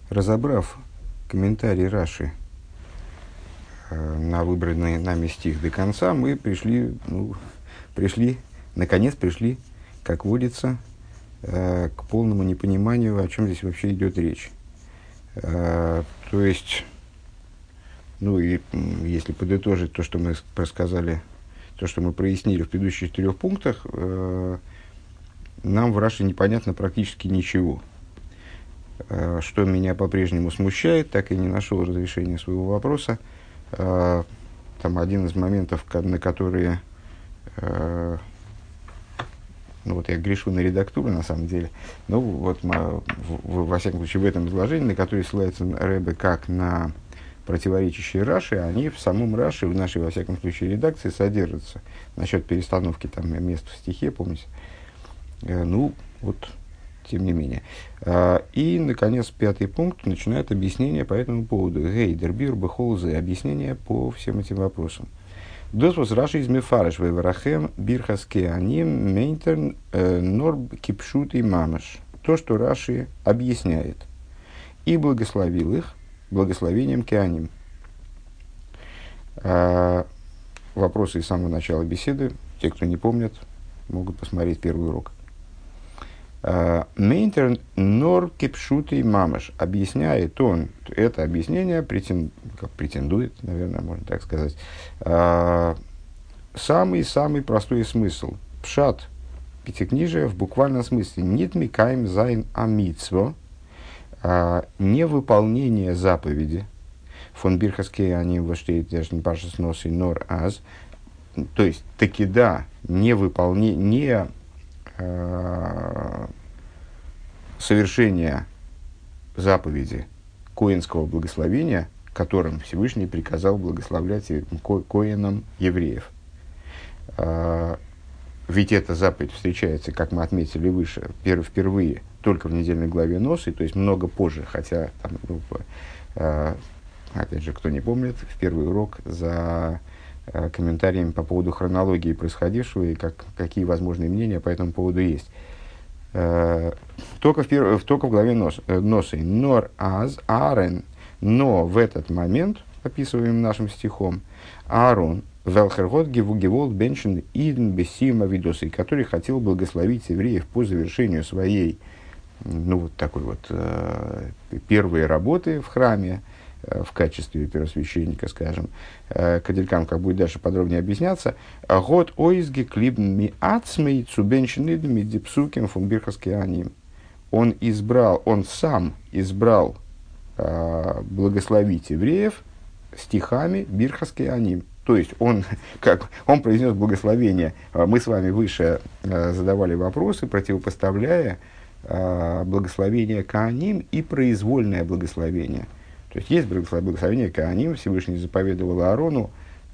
Разобрав комментарий Раши на выбранный нами стих до конца, мы наконец пришли, как водится, к полному непониманию, о чем здесь вообще идет речь. То есть, если подытожить то, что мы рассказали, то, что мы прояснили в предыдущих 4 пунктах, нам в Раши непонятно практически ничего. Что меня по-прежнему смущает, так и не нашел разрешения своего вопроса. Там один из моментов, на которые я грешу на редактуру, на самом деле. Во всяком случае, в этом изложении, на который ссылается Ребе как на противоречащие Раши, они в самом Раши, в нашей, во всяком случае, редакции содержатся. Насчет перестановки мест в стихе, помните? Тем не менее. И, наконец, 5 пункт начинает объяснение по этому поводу. Гейдер, бир, бехолзы, объяснение по всем этим вопросам. Досвос Раши из Мефареш, веварахем, бирхаске аним, мейнтерн, норб, кипшут и мамаш. То, что Раши объясняет. И благословил их благословением кеаним. Вопросы с самого начала беседы. Те, кто не помнят, могут посмотреть первый урок. Мейнтер нор кипшутый мамаш. Объясняет он, это объяснение претендует, наверное, можно так сказать, самый простой смысл. Пшат пятикнижия в буквальном смысле. Нит микаем зайн амитсво. Невыполнение заповеди. Фон бирхаске они воштеет даже не пашес нос и нор аз. То есть, таки да, невыполнение совершения заповеди коэнского благословения, которым Всевышний приказал благословлять коэнам евреев. Ведь эта заповедь встречается, как мы отметили выше, впервые только в недельной главе Носы, то есть много позже, хотя, опять же, кто не помнит, в первый урок за комментариями по поводу хронологии происходившего и какие возможные мнения по этому поводу есть. Только в главе Носы. Нор аз Аарон, но в этот момент, описываемым нашим стихом, Аарон, Велхергот Гевугевол Беншин Иден Бессима Видосы, который хотел благословить евреев по завершению своей, первой работы в храме, в качестве первосвященника, скажем, Каделькам, как будет дальше подробнее объясняться, год ойзги клибн ми ацмей цубеншнидми дипсуким фунбирхаскианим. Он сам избрал благословить евреев стихами бирхаскианим. То есть он произнес благословение. Мы с вами выше задавали вопросы, противопоставляя благословение кааним и произвольное благословение. То есть благословение Кааним, Всевышний заповедовал Аарону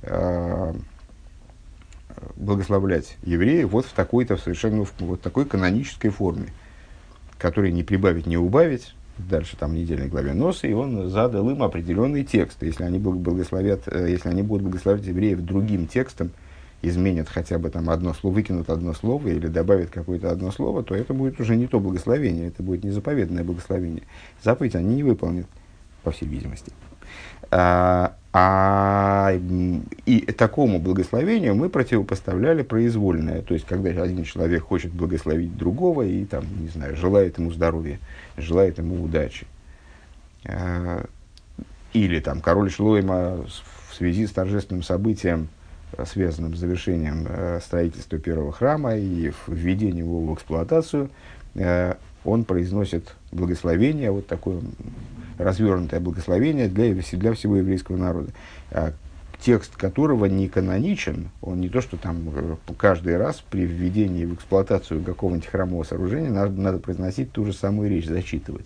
благословлять евреев в такой-то совершенно такой канонической форме, которой не прибавить, не убавить. Дальше там в недельной главе Носа, и он задал им определенный текст. Если они будут благословлять евреев другим текстом, изменят хотя бы там одно слово, выкинут одно слово или добавят какое-то одно слово, то это будет уже не то благословение, это будет незаповедное благословение. Заповедь они не выполнят, по всей видимости. И такому благословению мы противопоставляли произвольное. То есть, когда один человек хочет благословить другого и, желает ему здоровья, желает ему удачи. Или король Шлойма в связи с торжественным событием, связанным с завершением строительства первого храма и введением его в эксплуатацию, он произносит благословение, такое развернутое благословение для всего еврейского народа, текст которого не каноничен, он не то, что каждый раз при введении в эксплуатацию какого-нибудь храмового сооружения надо произносить ту же самую речь, зачитывать.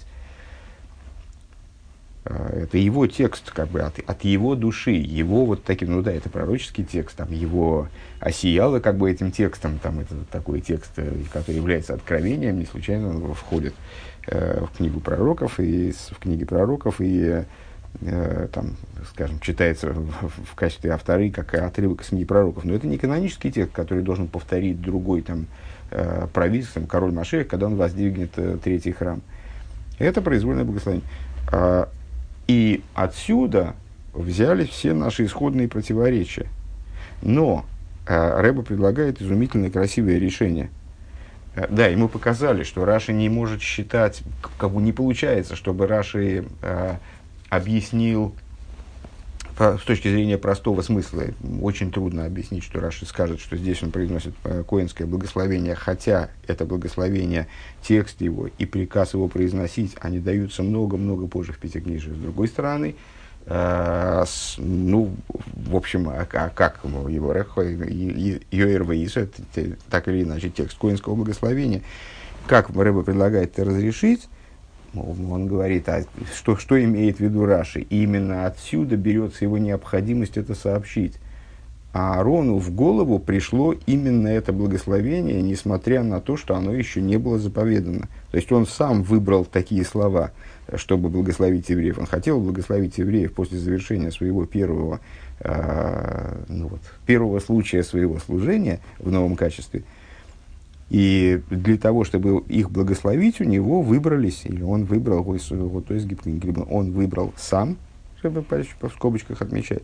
Это его текст, от его души, его это пророческий текст, его осияло этим текстом, это такой текст, который является откровением, не случайно он входит в книгу пророков, и в книге пророков, и читается в качестве авторы, как отрывок из книги пророков. Но это не канонический текст, который должен повторить другой правитель, король Машиах, когда он воздвигнет третий храм. Это произвольное благословение. И отсюда взялись все наши исходные противоречия. Но Рэбе предлагает изумительное красивое решение. Да, ему показали, что Раши не может считать, как бы не получается, чтобы Раши объяснил с точки зрения простого смысла. Очень трудно объяснить, что Раши скажет, что здесь он произносит коэнское благословение, хотя это благословение, текст его и приказ его произносить, они даются много-много позже в Пятикнижии. С другой стороны, ну, в общем, как его Рехо, Йоэр Ваису, это так или иначе текст коэнского благословения, как Рэбе предлагает это разрешить, он говорит, что имеет в виду Раши. И именно отсюда берется его необходимость это сообщить. А Аарону в голову пришло именно это благословение, несмотря на то, что оно еще не было заповедано. То есть он сам выбрал такие слова, чтобы благословить евреев. Он хотел благословить евреев после завершения своего первого случая своего служения в новом качестве. И для того, чтобы их благословить, у него выбрались, или он выбрал, он выбрал сам, чтобы в скобочках отмечать,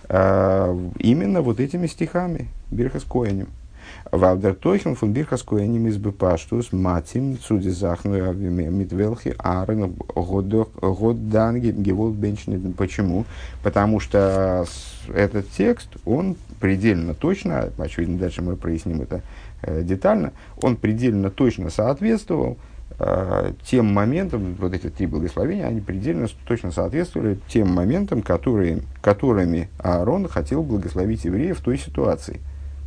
именно вот этими стихами Бирхас Коэним. Валдер Тойхен фон Бирхас Коэним из Бепаштус Матим Цудизахну Митвелхи Арен Годданги Геволд Бенчнеден. Почему? Потому что этот текст, он предельно точно, очевидно, дальше мы проясним это детально, он предельно точно соответствовал тем моментам, вот эти три благословения, они предельно точно соответствовали тем моментам, которыми Аарон хотел благословить евреев в той ситуации.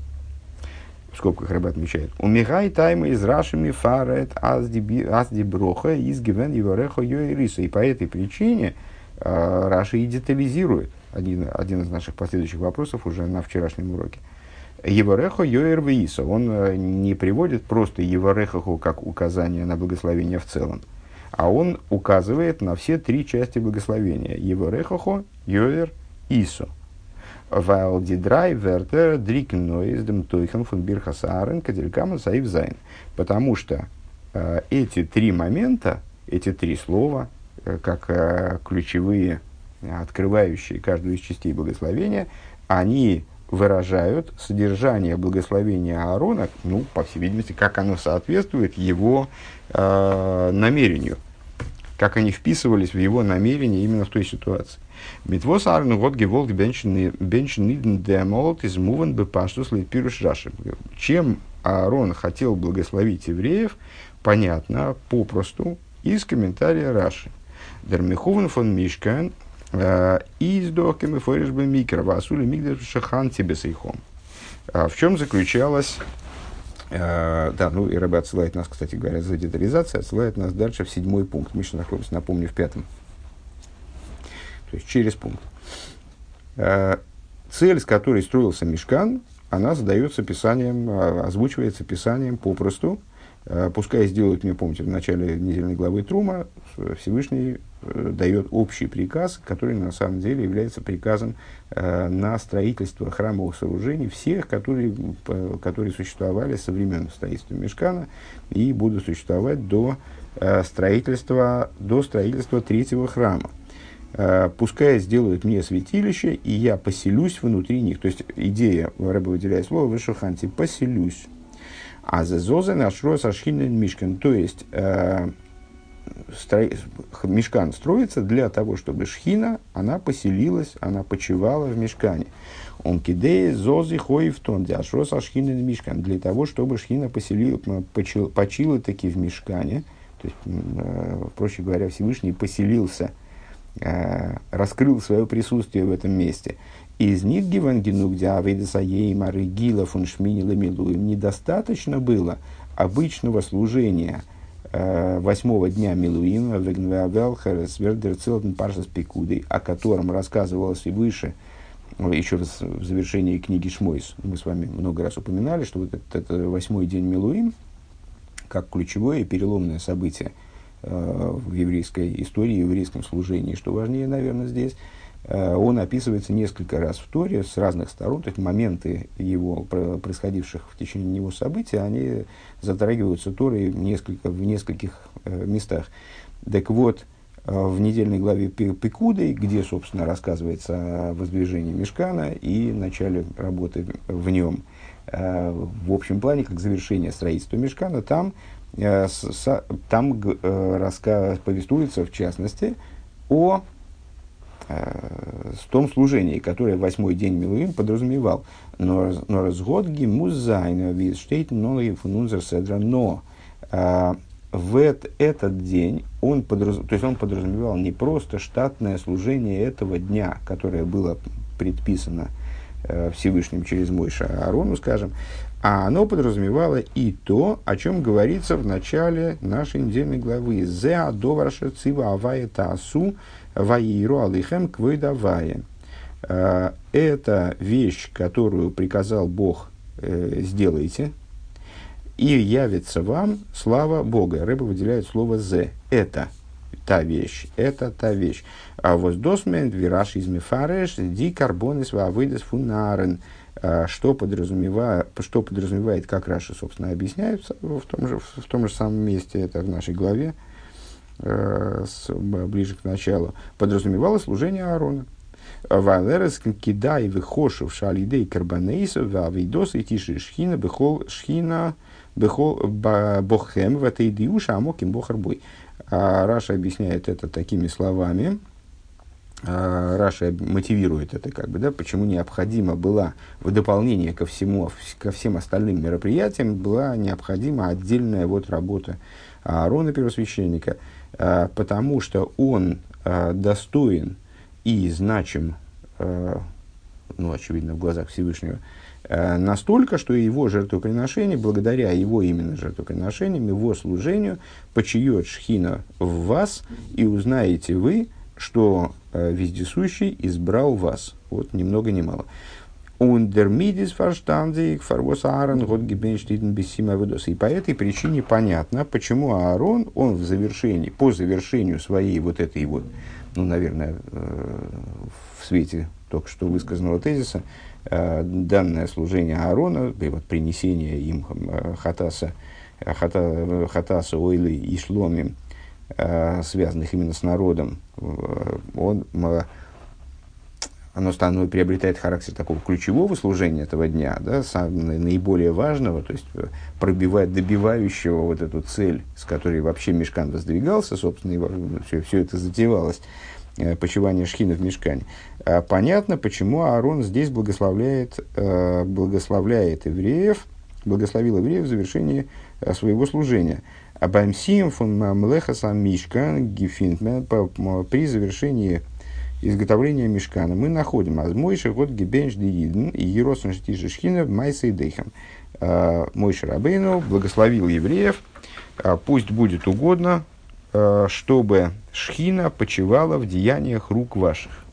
В скобках Рэбе отмечает. «Умигай тайма из рашами фарет азди броха из гивен еварехо йоириса». И по этой причине Раши и детализирует один из наших последующих вопросов уже на вчерашнем уроке. Еварехо йоэр веисо. Он не приводит просто еварехоху как указание на благословение в целом, а он указывает на все три части благословения. Еварехохо йоэр исо. Weil die drei Wörter dricken из dem Тойхен von Birchas Aaron Kadelkaman Saif Zain. Потому что эти три момента, эти три слова, как ключевые, открывающие каждую из частей благословения, они выражают содержание благословения Аарона, ну, по всей видимости, как оно соответствует его намерению, как они вписывались в его намерение именно в той ситуации. Митвос Аарон год геволд бенчниден демолт из муван бепаштус литпируш раши. Чем Аарон хотел благословить евреев, понятно, попросту, из комментария Раши. Дермихувен фон Мишкан из доками фориш бы микро васули мигдаш шахан тебе сейхом. В чем заключалась... и Рэбе отсылает нас, кстати говоря, за детализацией, отсылает нас дальше в 7 пункт. Мы сейчас находимся, напомню, в 5. То есть через пункт. Цель, с которой строился Мишкан, она задается Писанием, озвучивается Писанием попросту. Пускай сделают, мне помните, в начале недельной главы Трума, Всевышний дает общий приказ, который на самом деле является приказом на строительство храмовых сооружений, всех, которые существовали со времен строительства Мишкана и будут существовать до строительства третьего храма. Пускай сделают мне святилище, и я поселюсь внутри них. То есть идея, Рэбе выделяет слово «вешуханти» – «поселюсь». А зезозе нашро сашхинен мишкан. То есть Мишкан строится для того, чтобы Шхина, она поселилась, она почивала в Мишкане. Он кидея зози хоев тон ашро сашхинен мишкан. Для того, чтобы Шхина почила таки в Мишкане. То есть, проще говоря, Всевышний поселился, раскрыл свое присутствие в этом месте. Из них недостаточно было обычного служения 8-го дня Милуима, о котором рассказывалось и выше, еще раз в завершении книги Шмойс. Мы с вами много раз упоминали, что вот этот 8-й день Милуим, как ключевое и переломное событие в еврейской истории, в еврейском служении, что важнее, наверное, здесь, он описывается несколько раз в Торе с разных сторон, то есть моменты его, происходивших в течение него событий, они затрагиваются Торой в нескольких местах. Так вот, в недельной главе Пекудой, где, собственно, рассказывается о воздвижении мишкана и начале работы в нем. В общем плане, как завершение строительства мишкана, там повествуется, в частности, о том служении, которое восьмой день Милуим подразумевал. Но разгодги музайна визштейтен ноги фунунзер седра. Но в этот день он подразумевал не просто штатное служение этого дня, которое было предписано Всевышним через Мойше Аарону, скажем, а оно подразумевало и то, о чем говорится в начале нашей недельной главы. «Зе адоварша цива авая таасу ваиру алихем квейдавая». Это вещь, которую приказал Бог сделайте, и явится вам слава Бога. Рэбе выделяет слово «зе». Это та вещь, это та вещь. А воздосмент вираж из мифареш ди карбонис вавыдес фунарен. Что подразумевает, как Раши, собственно, объясняется в том же самом месте, это в нашей главе, ближе к началу, подразумевало служение Аарона. Валерес кидай выхошев шалидей карбонейсов вавидос и тиши шхина бехол шхина бехол бохем в этой диуша амоким бохарбой. Раша объясняет это такими словами. Раша мотивирует это, почему необходимо было в дополнение ко всем остальным мероприятиям была необходима отдельная работа Аарона, первосвященника, потому что он достоин и значим, очевидно, в глазах Всевышнего, настолько, что его жертвоприношение, благодаря его именно жертвоприношениям, его служению, почиет шхина в вас, и узнаете вы, что Вездесущий избрал вас. Вот, ни много ни мало. И по этой причине понятно, почему Аарон, он по завершению своей наверное, в свете только что высказанного тезиса, данное служение Аарона, принесение им хатаса ойлы и шломи, связанных именно с народом, оно приобретает характер такого ключевого служения этого дня, наиболее важного, то есть добивающего эту цель, с которой вообще мишкан воздвигался, собственно, и все это затевалось, почивание шхины в мишкане. Понятно, почему Аарон здесь благословляет евреев, благословил евреев в завершении своего служения. Абаймсием фон млехаса мишкан гифинтмен при завершении изготовления мишкана мы находим Мойше год гибенш диидн и еросен штиже шхина майса и дейхам. Мойше Рабейну благословил евреев, пусть будет угодно, чтобы шхина почивала в деяниях рук ваших.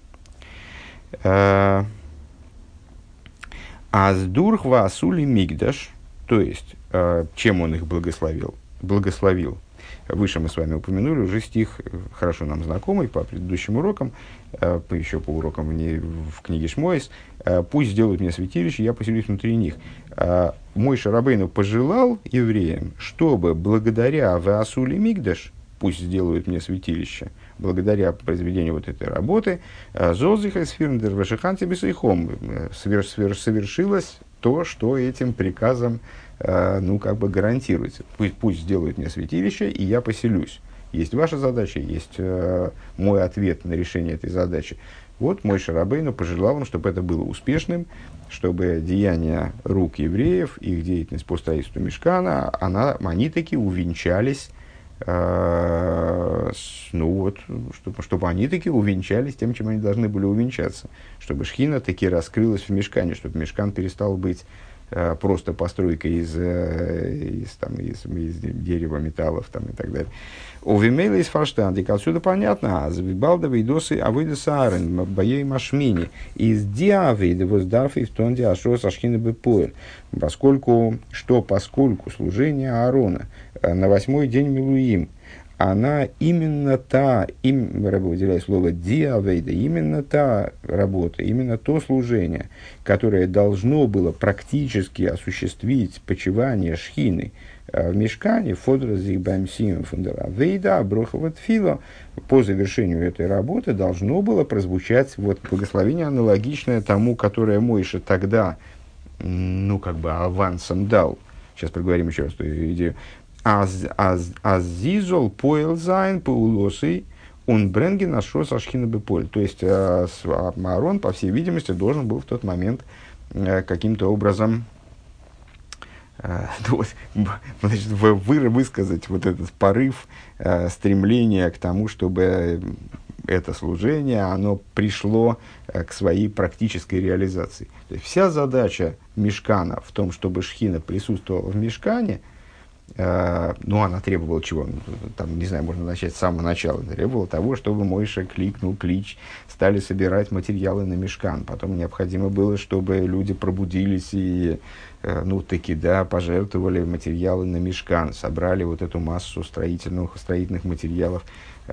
Аздурх ваасули мигдаш, то есть чем он их благословил. Выше мы с вами упомянули уже стих, хорошо нам знакомый по предыдущим урокам, еще по урокам в книге Шмойс. «Пусть сделают мне святилище, я поселюсь внутри них». Мойше Рабейну пожелал евреям, чтобы благодаря Ваасули Мигдаш, пусть сделают мне святилище, благодаря произведению этой работы, Зозиха Сфирндер Вашиханти Бесайхом совершилось то, что этим приказом гарантируется. Пусть сделают мне святилище, и я поселюсь. Есть ваша задача, есть мой ответ на решение этой задачи. Вот Мойше Рабейну пожелал им, чтобы это было успешным, чтобы деяния рук евреев, их деятельность по строительству мишкана, они таки увенчались, чтобы они таки увенчались тем, чем они должны были увенчаться. Чтобы шхина таки раскрылась в мишкане, чтобы мишкан перестал быть просто постройкой из дерева, металлов и так далее. У Вимейла из Фарштандик отсюда понятно, завибалда вейдосы авыды саарен, боей машмини, из диавейда воздарфи в тонде ашрос ашхина бепоэль, поскольку служение Аарона на восьмой день Милуим, она именно Рэбе выделяет слово диавейда, именно та работа, именно то служение, которое должно было практически осуществить почивание шхины в мишкане, фодра зигбамсим фундера вейда, броховат фило, по завершению этой работы должно было прозвучать вот благословение, аналогичное тому, которое Мойша тогда, авансом дал. Сейчас проговорим еще раз эту идею. Азизол поэл зайн паулосой он бренги нашел сашхина беполь. То есть Аарон, по всей видимости, должен был в тот момент каким-то образом высказать вот этот порыв, стремление к тому, чтобы это служение, оно пришло к своей практической реализации. То есть вся задача мишкана в том, чтобы шхина присутствовала в мишкане, она требовала чего? Там, не знаю, можно начать с самого начала. Требовала того, чтобы Мойша кликнул клич, стали собирать материалы на мишкан. Потом необходимо было, чтобы люди пробудились и, пожертвовали материалы на мишкан, собрали вот эту массу строительных материалов,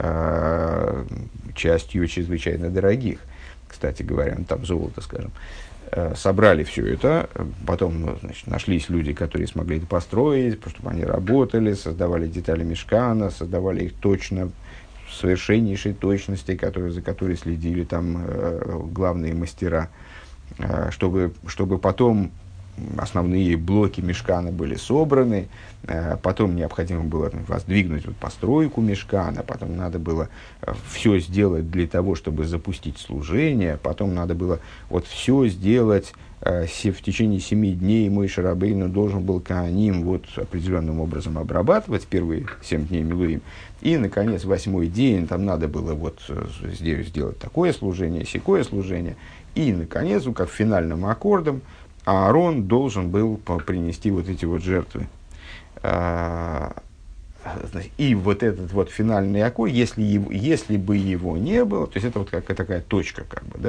частью чрезвычайно дорогих, кстати говоря, там золото, скажем. Собрали все это, потом нашлись люди, которые смогли это построить, чтобы они работали, создавали детали мишкана, создавали их точно, в совершеннейшей точности, за которой следили там главные мастера, чтобы потом основные блоки мишкана были собраны, потом необходимо было воздвигнуть постройку мишкана, потом надо было все сделать для того, чтобы запустить служение, потом надо было все сделать в течение 7 дней. Мойше Рабейну должен был коаним определенным образом обрабатывать первые 7 дней милуим, и, наконец, 8-й день там надо было сделать такое служение, сякое служение, и, наконец, как финальным аккордом Аарон должен был принести эти жертвы. И этот финальный аккорд, если бы его не было, то есть это как такая точка,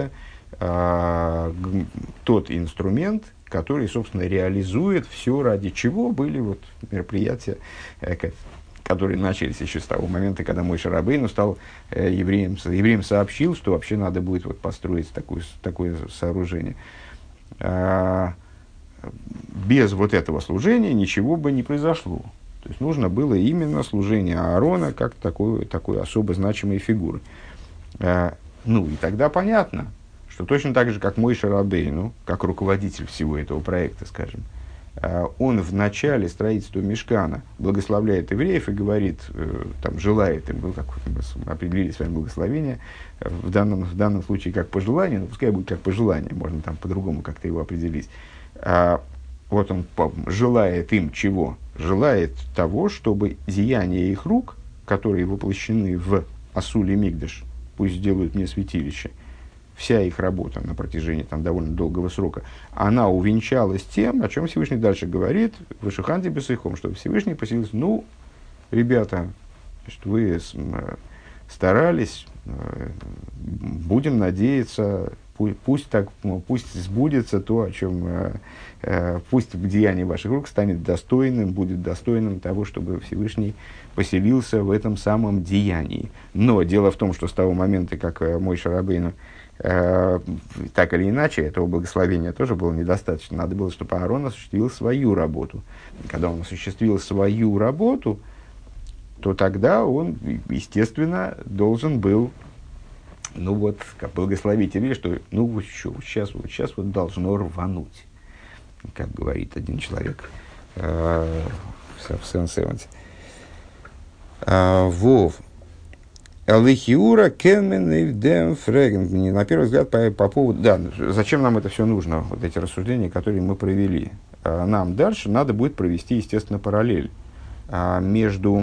тот инструмент, который, собственно, реализует все, ради чего были мероприятия, которые начались еще с того момента, когда Мойше Рабейну стал евреям сообщил, что вообще надо будет построить такое сооружение. Без этого служения ничего бы не произошло. То есть нужно было именно служение Аарона как такой особо значимой фигуры. И тогда понятно, что точно так же, как Мойше Рабейну, как руководитель всего этого проекта, скажем, он в начале строительства мишкана благословляет евреев и говорит, желает им, как мы определили с вами благословение, в данном случае как пожелание, но пускай будет как пожелание, можно по-другому как-то его определить. Он желает им чего? Желает того, чтобы деяния их рук, которые воплощены в Асуле Микдаш, пусть сделают мне святилище, вся их работа на протяжении довольно долгого срока, она увенчалась тем, о чем Всевышний дальше говорит, в Ишуханде Бесейхом, что Всевышний поселился, ребята, вы старались, будем надеяться, пусть сбудется то, о чем, пусть деяние ваших рук станет достойным, будет достойным того, чтобы Всевышний поселился в этом самом деянии. Но дело в том, что с того момента, как Мойше Рабейну так или иначе, этого благословения тоже было недостаточно. Надо было, чтобы Аарон осуществил свою работу. Когда он осуществил свою работу, то тогда он, естественно, должен был, как благословить евреев, что, сейчас должно рвануть, как говорит один человек в Сен-Севенсе. Вов. Алихиура Кемен и Дем Фреген. На первый взгляд, по поводу... Да, зачем нам это все нужно, эти рассуждения, которые мы провели? Нам дальше надо будет провести, естественно, параллель между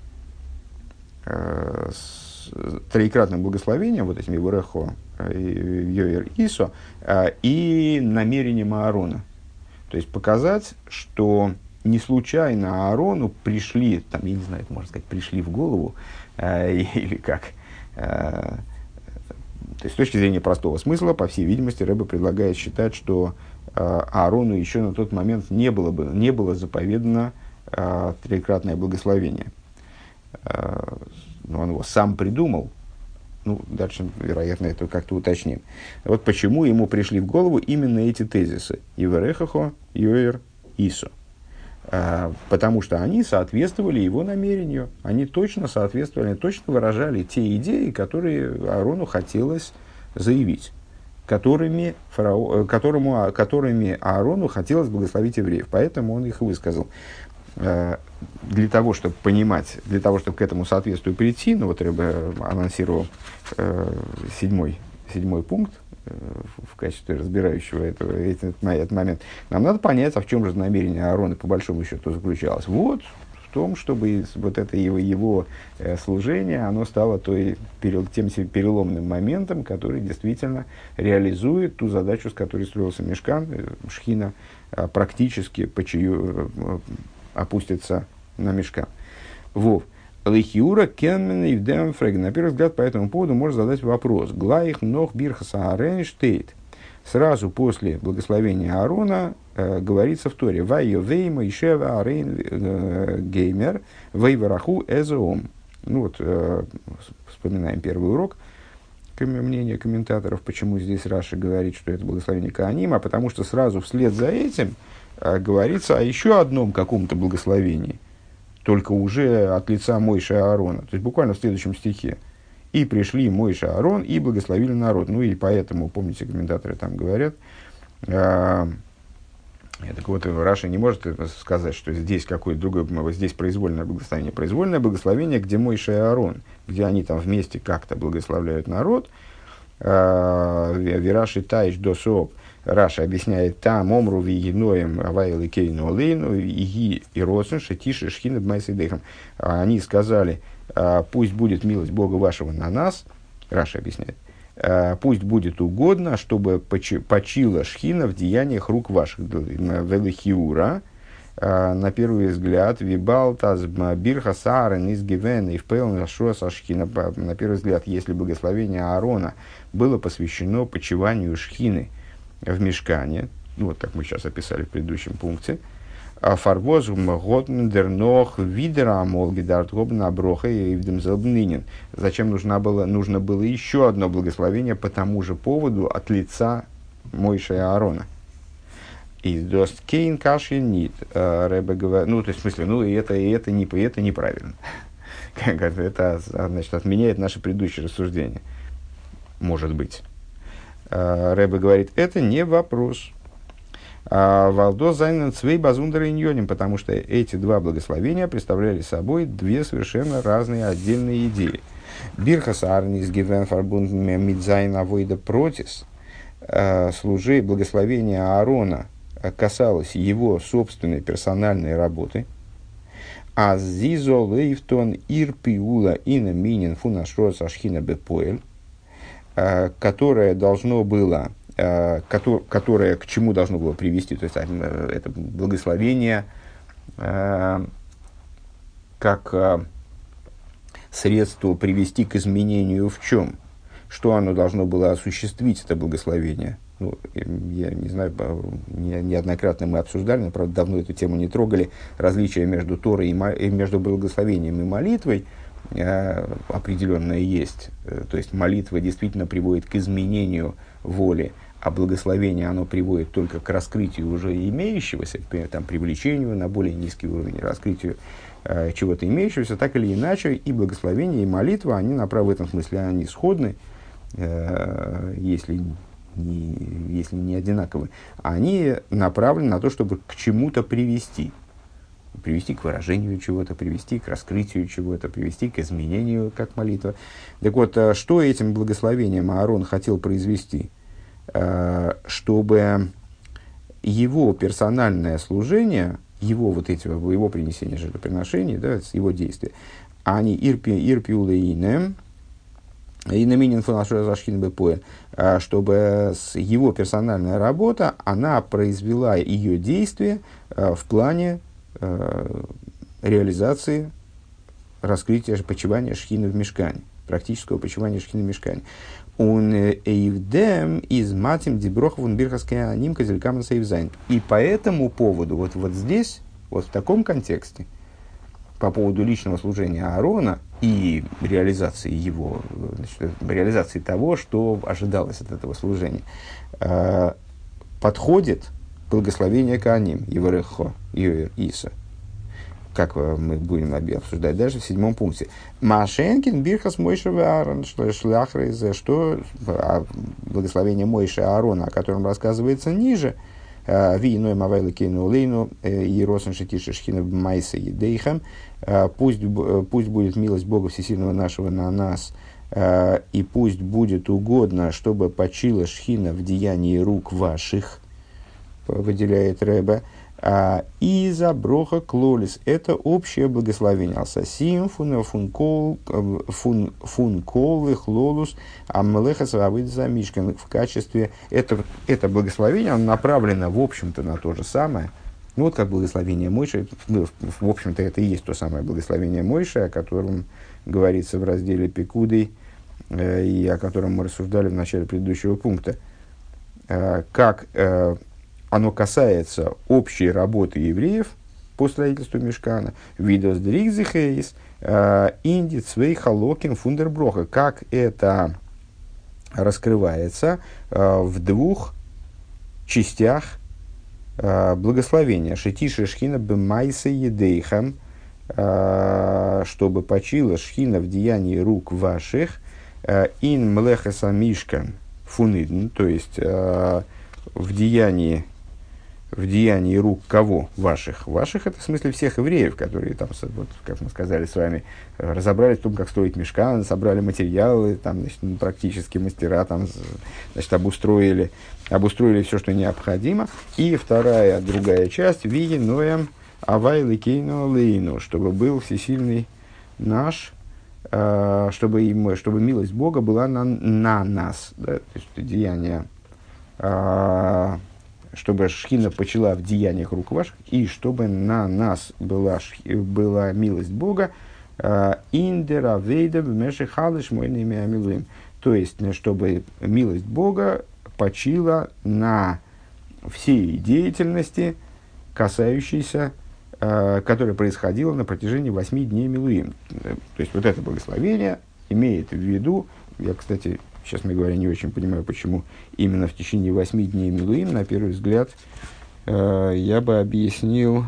троекратным благословением, этими Варехо, Йоэр, Исо, и намерением Аарона. То есть показать, что не случайно Аарону пришли, пришли в голову, или как. То есть, с точки зрения простого смысла, по всей видимости, Ребе предлагает считать, что Аарону еще на тот момент не было заповедано троекратное благословение. Но он его сам придумал. Дальше, вероятно, это как-то уточним. Почему ему пришли в голову именно эти тезисы. Иверехахо, Йоэр, Исо. потому что они соответствовали его намерению, они точно соответствовали, они точно выражали те идеи, которые Аарону хотелось заявить, которыми Аарону хотелось благословить евреев, поэтому он их и высказал. Для того, чтобы понимать, для того, чтобы к этому соответствию прийти, ну вот Ребе анонсировал седьмой пункт в качестве разбирающего этот момент, нам надо понять, а в чем же намерение Аарона по большому счету заключалось. Вот в том, чтобы вот это его служение, оно стало тем переломным моментом, который действительно реализует ту задачу, с которой строился Мишкан, Шхина практически опустится на Мишкан. Вов. Лихиура Кенмен и Фреген. На первый взгляд, по этому поводу можно задать вопрос. Глаих нох бирхаса Аарон штейт. Сразу после благословения Аарона говорится в Торе: Вайо вейма ишева Аарон геймер вейвараху эзоом. Ну вот, вспоминаем первый урок. Мнение комментаторов, почему здесь Раши говорит, что это благословение Коаним, а потому что сразу вслед за этим говорится о еще одном каком-то благословении, только уже от лица Мойши и Аарона. То есть буквально в следующем стихе. «И пришли Мойша и Аарон, и благословили народ». Ну и поэтому, помните, комментаторы там говорят, так вот, Раши не может сказать, что здесь какое-то другое, здесь произвольное благословение. Произвольное благословение, где Мойша и Аарон, где они там вместе как-то благословляют народ. Вираши таиш досоп. Раша объясняет: там омру вигиноем авайлы кейну олейну иги и родсен шетиши шхина бмайсидехам. Они сказали: пусть будет милость Бога вашего на нас. Раша объясняет: пусть будет угодно, чтобы почила шхина в деяниях рук ваших. Велихиура. На первый взгляд, вибал таз бирха саарен из гивена и впэлн шоса шхина. На первый взгляд, если благословение Аарона было посвящено почиванию шхины в Мишкане, ну, вот как мы сейчас описали в предыдущем пункте, «Фарвозум готмендер нох видера молгидарт гобна броха и вдемзелбнинин». Зачем нужно было еще одно благословение по тому же поводу от лица Мойши и Аарона? «Из дост кейн каши нит». Ребе говорит, ну, то есть, в смысле, ну, и это неправильно. Это, значит, отменяет наше предыдущее рассуждение. Может быть. Ребе говорит, это не вопрос. Валдо зайнен цвей базундер иньоним, потому что эти два благословения представляли собой две совершенно разные отдельные идеи. Бирхас арнис гивен фарбунд мидзайн авойда протис. Благословение Аарона касалось его собственной персональной работы. А зизо лейфтон ирпиула ина минин фунашрос ашхина бепоэль, которое должно было, которое к чему должно было привести, то есть это благословение как средство привести к изменению в чем? Что оно должно было осуществить, это благословение? Ну, я не знаю, неоднократно мы обсуждали, но, правда, давно эту тему не трогали, различия между Торой и между благословением и молитвой определенное есть. То есть молитва действительно приводит к изменению воли, а благословение оно приводит только к раскрытию уже имеющегося, к там, привлечению на более низкий уровень, раскрытию чего-то имеющегося. Так или иначе, и благословение, и молитва, они в этом смысле они сходны, если не одинаковы. Они направлены на то, чтобы к чему-то привести к выражению чего-то, привести к раскрытию чего-то, привести к изменению, как молитва. Так вот, что этим благословением Аарон хотел произвести? Чтобы его персональное служение, его принесение жертвоприношений, да, его действия, они ирпиулейнем, чтобы его персональная работа, она произвела ее действие в плане реализации раскрытия почивания шхины в Мишкане, практического почивания шхины в Мишкане. Он эйвдем из матим деброховун бирхаская анимка зелькаман сейвзайн. И по этому поводу, вот здесь, вот в таком контексте, по поводу личного служения Аарона и реализации его, реализации того, что ожидалось от этого служения, подходит благословение Коаним, Еварехо, Иса, как мы будем обсуждать дальше в 7 пункте. Машенкин, Бирхас, Мойша, Аарон, Шляхрейзе, что благословение Мойши Аарона, о котором рассказывается ниже, Вииной Мавайлы Кейну Лейну и Росен Шетиши Шхина Майса Едейхам, пусть будет милость Бога Всесильного нашего на нас, и пусть будет угодно, чтобы почила Шхина в деянии рук ваших, выделяет Ребе. И за броха клолис. Это общее благословение. Алсасим функолы хлолус амлеха савид за мишкан. В качестве это благословение, оно направлено, в общем-то, на то же самое. Ну, вот как благословение Мойши. В общем-то, это и есть то самое благословение Мойши, о котором говорится в разделе Пекудой, и о котором мы рассуждали в начале предыдущего пункта. Как оно касается общей работы евреев по строительству мишкана. Видос дригзихейс, инди цвей халокин фундерброха. Как это раскрывается в 2 частях благословения. Шетиша шхина бемайса едейхам, чтобы почила шхина в деянии рук ваших, ин млехаса мишкан фунидн, то есть в деянии рук кого? Ваших. Ваших — это в смысле всех евреев, которые там, вот, как мы сказали с вами, разобрались в том, как строить мишкан, собрали материалы, там, значит, практически мастера там, значит, обустроили все, что необходимо. И другая часть, виеноем авай кейну лейну, чтобы был всесильный наш, чтобы милость Бога была на нас, да, то есть деяние, чтобы шхина почила в деяниях рук ваших, и чтобы на нас была милость Бога, индера вейда бмешихалыш мойными амилуем, то есть, чтобы милость Бога почила на всей деятельности, касающейся, которая происходила на протяжении 8 дней милуим. То есть, вот это благословение имеет в виду, я, кстати, честно говоря, не очень понимаю, почему именно в течение 8 дней милуим, на первый взгляд, я бы объяснил,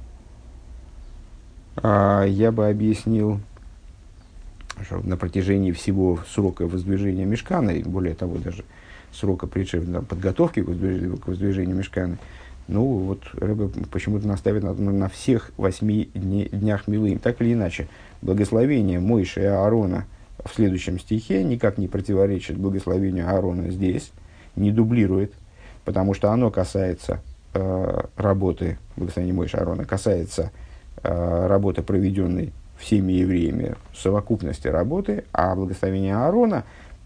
что на протяжении всего срока воздвижения мишкана, и более того, даже срока подготовки к воздвижению мишкана, ну, вот Ребе почему-то наставит на всех 8 днях милуим. Так или иначе, благословение Мойши и Аарона в следующем стихе никак не противоречит благословению Аарона здесь, не дублирует, потому что оно касается работы, благословение Мойши и Аарона касается работы, проведенной всеми евреями, совокупности работы, а благословение Аарона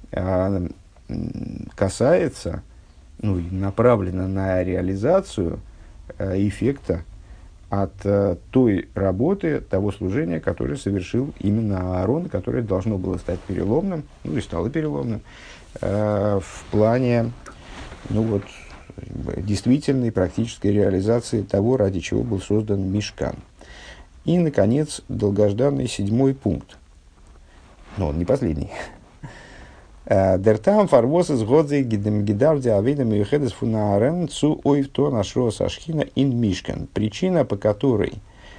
касается, направлено на реализацию эффекта от той работы, того служения, которое совершил именно Аарон, которое должно было стать переломным, и стало переломным, в плане действительной практической реализации того, ради чего был создан мишкан. И, наконец, долгожданный 7 пункт. Но он не последний. Дертам фарвосес годзе гидавде авидам юхедес фунаарен цу ойвто нашро сашхина ин мишкан. Причина, по которой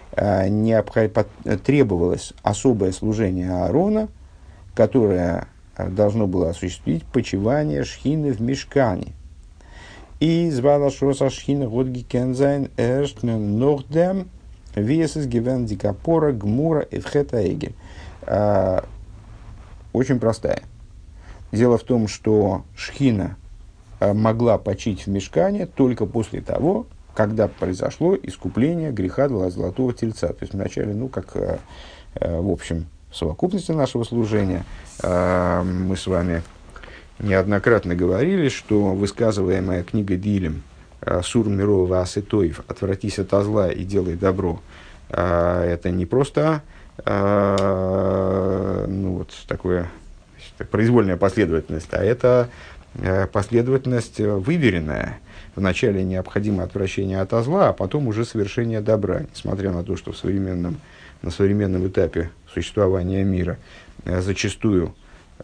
требовалось особое служение Аарона, которое должно было осуществить почивание шхины в мишкане. И звала шро сашхина годги кензайн эрштнен нохдем весес гивен дикапора гмура эвхетаэгель. Очень простая. Дело в том, что шхина могла почить в мишкане только после того, когда произошло искупление греха золотого тельца. То есть вначале, в общем, в совокупности нашего служения мы с вами неоднократно говорили, что высказываемая книга Дилем «Сур мирова асетоев» «Отвратись от зла и делай добро» это не просто такое произвольная последовательность, а это последовательность выверенная. Вначале необходимо отвращение от зла, а потом уже совершение добра. Несмотря на то, что на современном этапе существования мира зачастую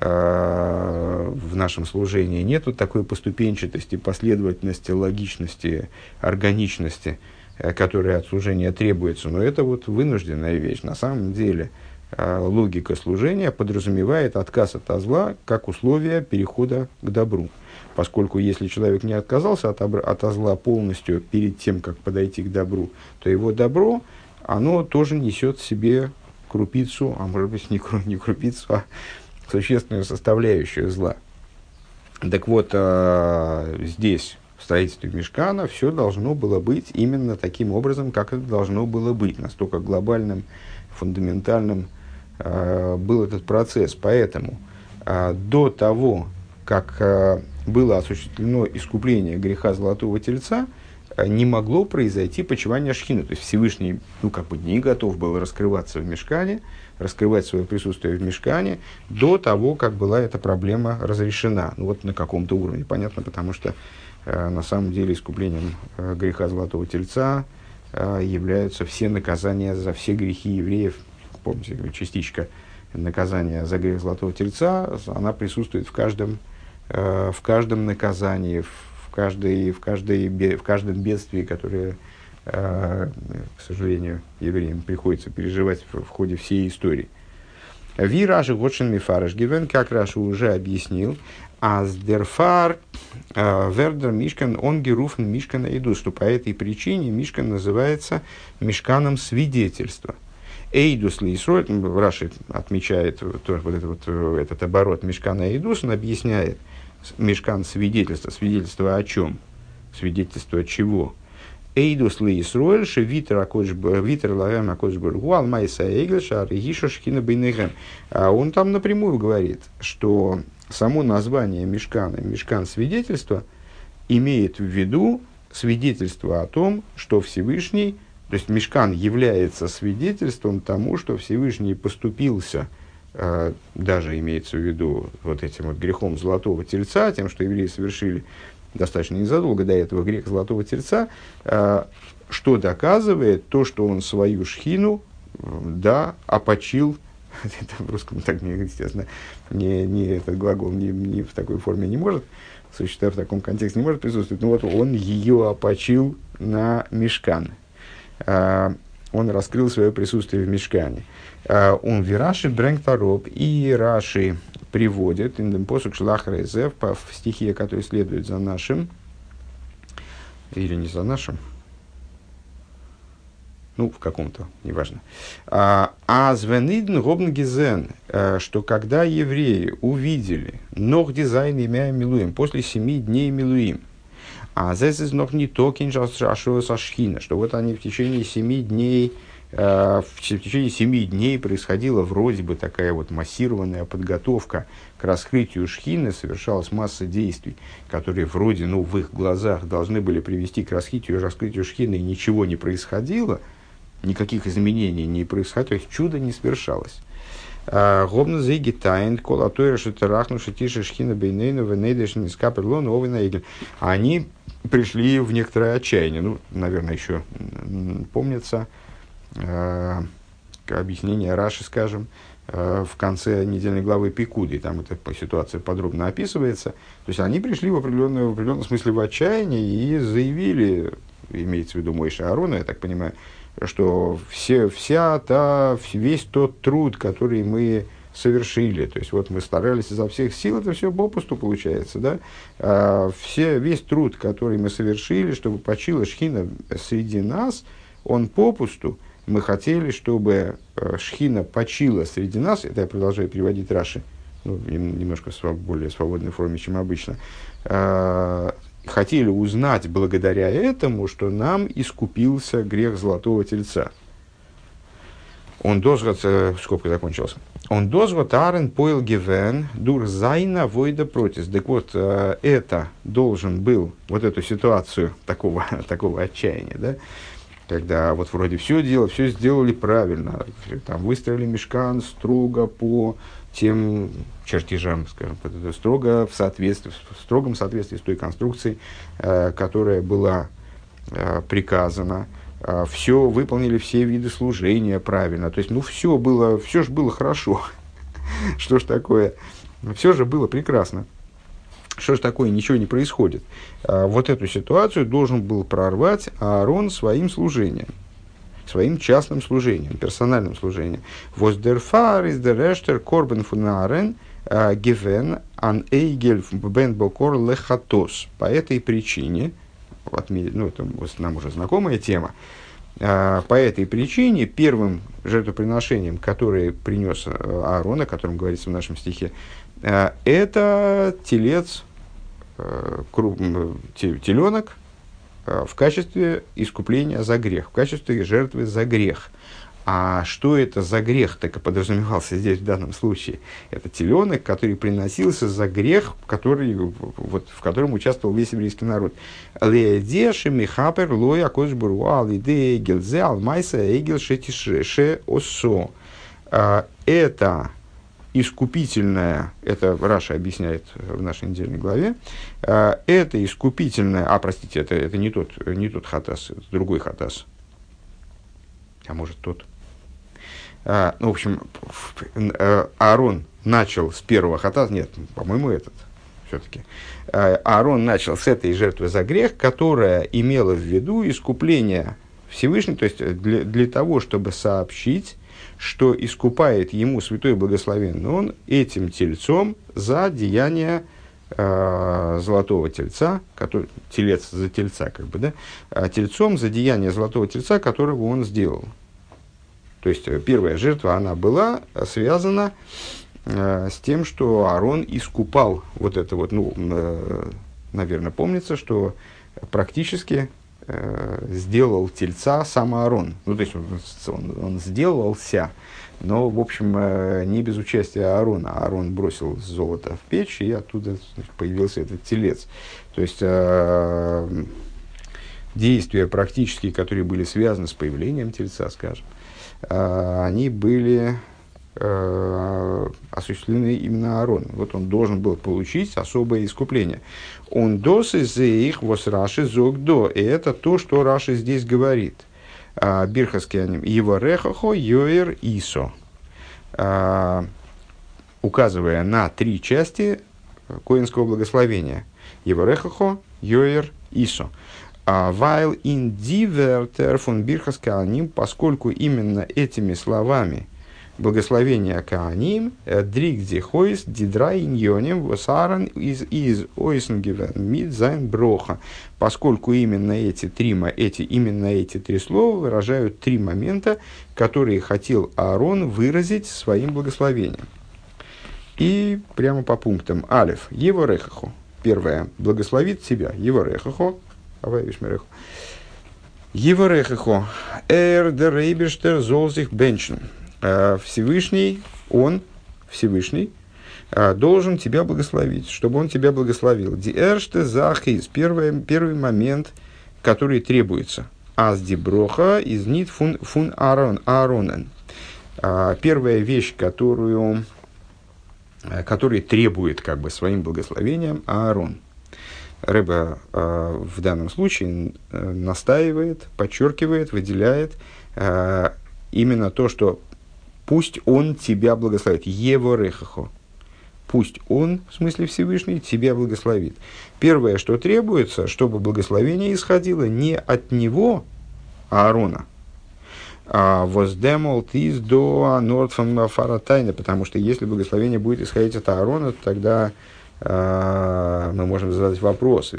в нашем служении нет такой поступенчатости, последовательности, логичности, органичности, которое от служения требуется, но это вот вынужденная вещь. На самом деле логика служения подразумевает отказ от зла как условие перехода к добру. Поскольку если человек не отказался от зла полностью перед тем, как подойти к добру, то его добро, оно тоже несет в себе крупицу, а может быть не крупицу, а существенную составляющую зла. Так вот, здесь, в строительстве Мишкана, все должно было быть именно таким образом, как это должно было быть. Настолько глобальным, фундаментальным был этот процесс. Поэтому до того, как было осуществлено искупление греха Золотого Тельца, не могло произойти почивание Шхины. То есть Всевышний не готов был раскрываться в Мишкане, раскрывать свое присутствие в Мишкане до того, как была эта проблема разрешена. Вот на каком-то уровне, понятно, потому что на самом деле искуплением греха Золотого Тельца являются все наказания за все грехи евреев. Помните, частичка наказания за грех Золотого Тельца, она присутствует в каждом наказании, в каждом бедствии, которое, к сожалению, евреям приходится переживать в ходе всей истории. Ви Раши Готшин Мифараш Гивен, как Раши уже объяснил, аздерфар вердер Мишкан он геруфн Мишкана иду, что по этой причине Мишкан называется Мишканом свидетельства. Эйдус ли Исроэль, Раши отмечает этот оборот Мишкана и Эйдус, он объясняет Мишкан свидетельство. Свидетельство о чем? Свидетельство чего? Эйдус ли Исроэль, ше витер лавем акодж бургу, алмайса эйгл, шар гиша шхина бейнегем. Он там напрямую говорит, что само название Мишкана, Мишкан свидетельства, имеет в виду свидетельство о том, что Всевышний, то есть Мишкан является свидетельством тому, что Всевышний поступился, даже имеется в виду вот этим вот грехом Золотого Тельца, тем, что евреи совершили достаточно незадолго до этого грех Золотого Тельца, что доказывает то, что он свою шхину, опочил. Это в русском так, естественно, этот глагол не в такой форме не может существовать, в таком контексте не может присутствовать, но вот он ее опочил на Мишкан. Он раскрыл свое присутствие в Мишкане. Он вираши брэнктароп, и Раши приводит индемпосук шлахра эзев в стихе, который следует за нашим, или не за нашим, в каком-то, неважно. Звенидн гобн гизен, что когда евреи увидели ног дизайн имя Милуим, после 7 дней Милуим, здесь noch не то кинжашхина, что вот они в течение 7 дней, происходила вроде бы такая вот массированная подготовка к раскрытию шхины, совершалась масса действий, которые вроде, в их глазах должны были привести к раскрытию шхины, и ничего не происходило, никаких изменений не происходило, то есть чудо не свершалось. Гобна зиги тайн, кола тойра шутарахну шутиша шхина бейнейну венейдешн из каперлон овена игель. Они пришли в некоторое отчаяние. Наверное, еще помнится объяснение Раши, скажем, в конце недельной главы Пикуды. Там эта ситуация подробно описывается. То есть они пришли в определенном смысле в отчаяние и заявили, имеется в виду Мойше Аарона, я так понимаю, что весь тот труд, который мы совершили, то есть вот мы старались изо всех сил, это все попусту получается, да? Весь труд, который мы совершили, чтобы почила шхина среди нас, он попусту. Мы хотели, чтобы шхина почила среди нас, это я продолжаю переводить Раши, немножко в более свободной форме, чем обычно, хотели узнать благодаря этому, что нам искупился грех Золотого Тельца. Он дозгот, скобка закончилась. Он дозгот арен поил гивен дур зайна войда протис. Так вот, это должен был, вот эту ситуацию такого отчаяния, да, когда вот вроде все сделали правильно, там выстроили мишкан строго по тем чертежам, скажем, в строгом соответствии с той конструкцией, которая была приказана. Все выполнили все виды служения правильно. То есть, все же было хорошо. Что ж такое? Все же было прекрасно. Что ж такое, ничего не происходит? Вот эту ситуацию должен был прорвать Аарон своим служением, своим частным служением, персональным служением. «Воздерфар из дерештер корбен фунарен гивен ан эйгель бен бокор лехатос». По этой причине, это нам уже знакомая тема, по этой причине первым жертвоприношением, которое принес Аарон, о котором говорится в нашем стихе, это телец, теленок, в качестве искупления за грех, в качестве жертвы за грех. А что это за грех, так и подразумевался здесь в данном случае? Это теленок, который приносился за грех, в котором участвовал весь еврейский народ. Леедеши михапер лоя кошбруал идея гелзе алмайса эгел шетише осо. Это искупительное, это Раша объясняет в нашей недельной главе, это искупительное, это не тот хатас, это другой хатас, а может тот. В общем, Аарон начал с первого хатаса, нет, по-моему, этот все-таки. Аарон начал с этой жертвы за грех, которая имела в виду искупление Всевышнего, то есть для того, чтобы сообщить, что искупает ему святой благословенный он этим тельцом за деяние золотого тельца, телец за тельца, тельцом за деяние золотого тельца, которого он сделал. То есть первая жертва, она была связана с тем, что Аарон искупал вот это вот, наверное, помнится, что практически сделал тельца сам Аарон. То есть он сделался, но, в общем, не без участия Аарона. Аарон бросил золото в печь, и оттуда появился этот телец. То есть действия практические, которые были связаны с появлением тельца, скажем, они были осуществлены именно Аароном. Вот он должен был получить особое искупление. Он досы зе их вос Раши зогдо. И это то, что Раши здесь говорит. Бирхаский аним. Его рехахо йоэр исо. Указывая на три части коинского благословения. Его рехахо йоэр исо. Вайл ин дивертер фон бирхаский аним. Поскольку именно этими словами благословение Кааним, дригди хойс, дидрай иньоним, восаран из ойсенгевен мид зайн броха. Поскольку именно эти три слова выражают три момента, которые хотел Аарон выразить своим благословением. И прямо по пунктам. Алеф, его рехаху. Первое. Благословит тебя. Его рехаху. Его рехаху. Эр де рейбештер золзих бенчен. Всевышний, Всевышний, должен тебя благословить, чтобы он тебя благословил. Диэрште захис, первый момент, который требуется. Аз диброха из нит фун ааронен. Первая вещь, которая требует своим благословением Аарон. Рэбе в данном случае настаивает, подчеркивает, выделяет именно то, что пусть он тебя благословит. Его рехахо. Пусть он, в смысле Всевышний, тебя благословит. Первое, что требуется, чтобы благословение исходило не от него, Аарона, а воздемол тиз до нортфан фаратайна, потому что если благословение будет исходить от Аарона, тогда мы можем задать вопрос.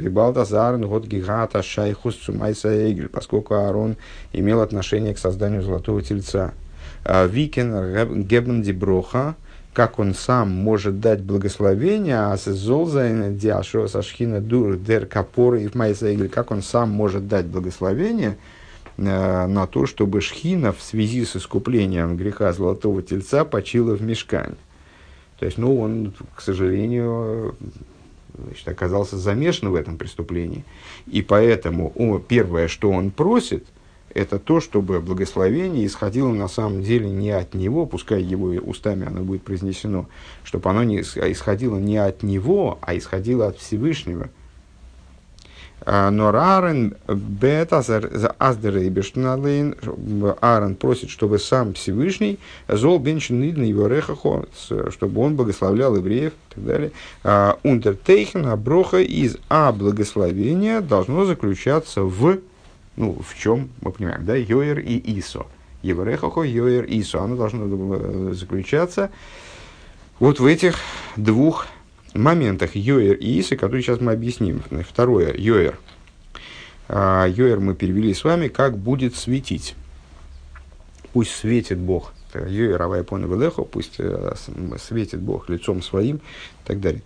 Поскольку Аарон имел отношение к созданию золотого тельца. Викен гебн диброха, как он сам может дать благословение, а золзайн диашо сашхина дур дер капор и в майсаигли, как он сам может дать благословение на то, чтобы шхина в связи с искуплением греха золотого тельца почила в мишкане. То есть, он, к сожалению, оказался замешан в этом преступлении. И поэтому первое, что он просит, это то, чтобы благословение исходило на самом деле не от него, пускай его устами оно будет произнесено, чтобы оно исходило не от него, а исходило от Всевышнего. Но Аарон бет аздерейбештналейн, Аарон просит, чтобы сам Всевышний зол бенчин нидн его рехахо, чтобы он благословлял евреев и так далее. Унтертейхен аброха из благословения должно заключаться в, ну, в чем, мы понимаем, да, Йоэр и Исо. Его рехахо, Йоэр, Исо. Оно должно заключаться вот в этих двух моментах Йоэр и Исы, которые сейчас мы объясним. Второе, Йоэр. Йоэр мы перевели с вами, как будет светить. Пусть светит Бог. Йоэр авайпон велехо, пусть светит Бог лицом своим и так далее.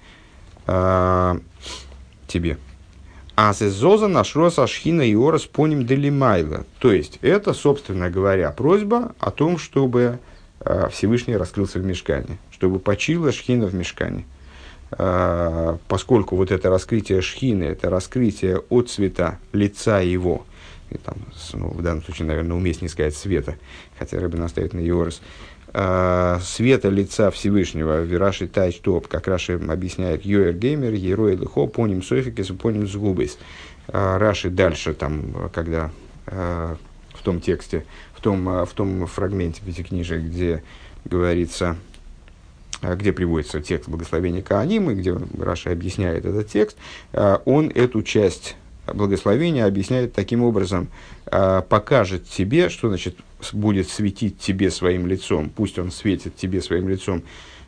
Тебе. А зезоза наш рос ашхина и орос поним делимайла. То есть, это, собственно говоря, просьба о том, чтобы Всевышний раскрылся в мишкане, чтобы почила шхина в мишкане. Поскольку вот это раскрытие шхины, это раскрытие отцвета лица его, и там, ну, в данном случае, наверное, уместнее сказать света, хотя Ребе настоит на Йорес, света лица Всевышнего, Вираши Тайч Топ, как Раши объясняет, Йоэр Геймер, Ерой Лихо, Поним Софикес, Поним Згубис. Раши дальше, там, когда в том тексте, в том фрагменте Пятикнижия, где говорится, где приводится текст благословения Кааним, и где Раши объясняет этот текст, он эту часть благословения объясняет таким образом: покажет тебе, что значит будет светить тебе своим лицом, пусть он светит тебе своим лицом,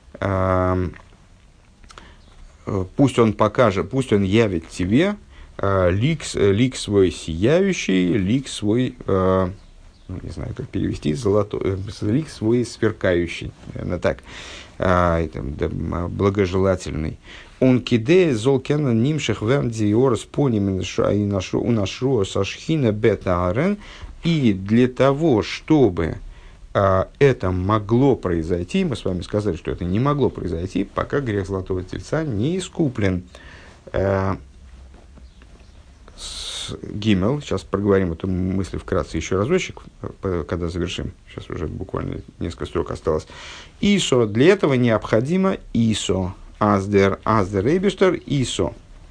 пусть он покажет, пусть он явит тебе лик свой сияющий, лик свой, не знаю, как перевести, золотой, лик свой сверкающий, наверное, так, благожелательный. Он кидеет золкена нимших вердиорс поним у нашего сашхина бетаарен. И для того, чтобы это могло произойти, мы с вами сказали, что это не могло произойти, пока грех золотого тельца не искуплен. Гимел, сейчас проговорим эту мысль вкратце еще разочек, когда завершим. Сейчас уже буквально несколько строк осталось. Исо, для этого необходимо исо. Аздер эйбештер исо.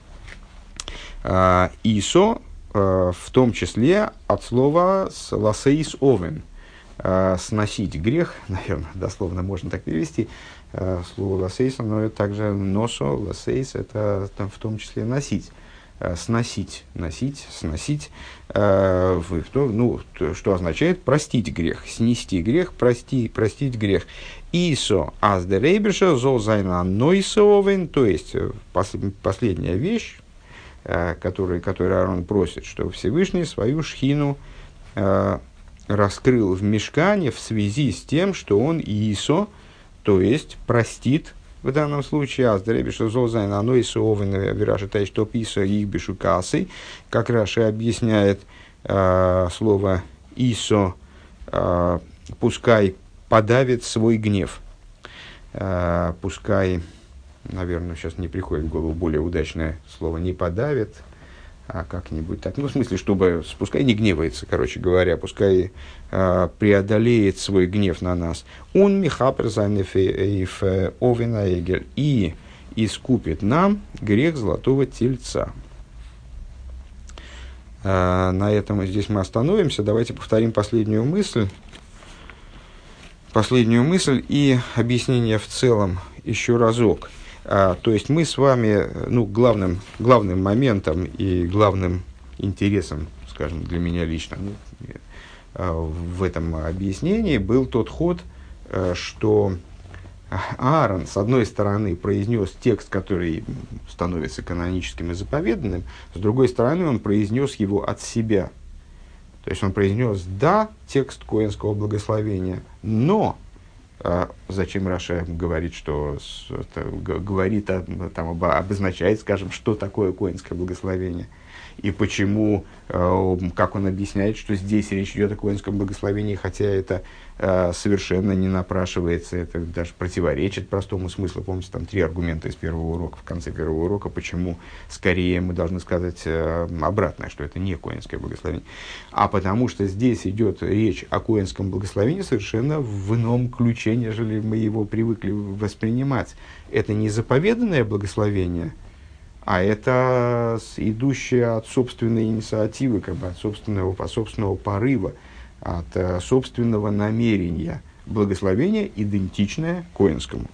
Исо, в том числе от слова ласейс овен. Сносить грех, наверное, дословно можно так перевести. Слово ласейс, но также носо, ласейс, это там, в том числе носить. Сносить, сносить, ну, что означает простить грех, снести грех, простить грех. Исо аздерейберша золзайна нойсовен, то есть последняя вещь, которую Аарон просит, что Всевышний свою шхину раскрыл в мишкане в связи с тем, что он Исо, то есть простит. В данном случае, аздеребиша золзайна нойсо овен вираши тай что писо их бишу касы, как Раши объясняет слово исо, пускай подавит свой гнев, пускай, наверное, сейчас не приходит в голову более удачное слово, не подавит, а как-нибудь так, ну, в смысле, чтобы, пускай не гневается, короче говоря, пускай преодолеет свой гнев на нас. Он михапер занефеев овена эгер, и искупит нам грех золотого тельца. На этом здесь мы остановимся. Давайте повторим последнюю мысль и объяснение в целом еще разок. То есть мы с вами, ну, главным моментом и главным интересом, скажем, для меня лично, в этом объяснении был тот ход, что Аарон, с одной стороны, произнес текст, который становится каноническим и заповеданным, с другой стороны, он произнес его от себя. То есть он произнес, да, текст коэнского благословения, но зачем Раша говорит, что говорит, там, обозначает, скажем, что такое коэнское благословение, и почему, как он объясняет, что здесь речь идет о коэнском благословении, хотя это совершенно не напрашивается, это даже противоречит простому смыслу. Помните, там 3 аргумента из первого урока, в конце первого урока, почему скорее мы должны сказать обратное, что это не коэнское благословение. А потому что здесь идет речь о коэнском благословении совершенно в ином ключе, нежели мы его привыкли воспринимать. Это не заповеданное благословение, А это идущее от собственной инициативы, как бы от собственного порыва, от собственного намерения. Благословение идентичное коэнскому.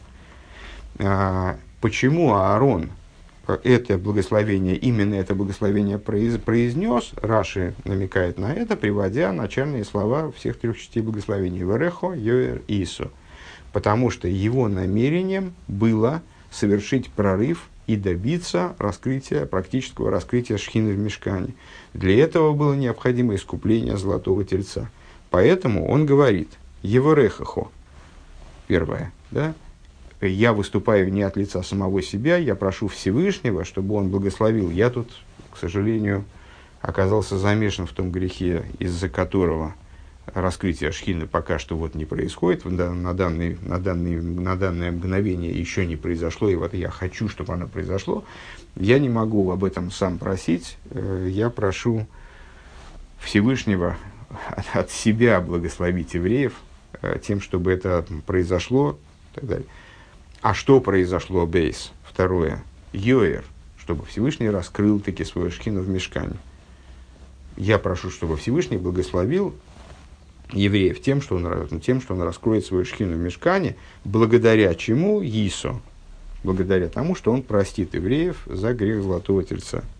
Почему Аарон это благословение, именно это благословение произнес, Раши намекает на это, приводя начальные слова всех трех частей благословения. Верехо, Йоэр, Ису. Потому что его намерением было совершить прорыв и добиться раскрытия, практического раскрытия шхины в мишкане. Для этого было необходимо искупление золотого тельца. Поэтому он говорит, Еворехахо, первое, да, я выступаю не от лица самого себя, я прошу Всевышнего, чтобы он благословил. Я тут, к сожалению, оказался замешан в том грехе, из-за которого раскрытие шхины пока что вот не происходит, на данное мгновение еще не произошло, и вот я хочу, чтобы оно произошло. Я не могу об этом сам просить, я прошу Всевышнего от себя благословить евреев тем, чтобы это произошло, и так далее. А что произошло, бейс? Второе. Йоэр, чтобы Всевышний раскрыл таки свою шхину в мишкане. Я прошу, чтобы Всевышний благословил евреев тем, что он раскроет свою шхину в мишкане, благодаря чему Йисо? Благодаря тому, что он простит евреев за грех золотого тельца.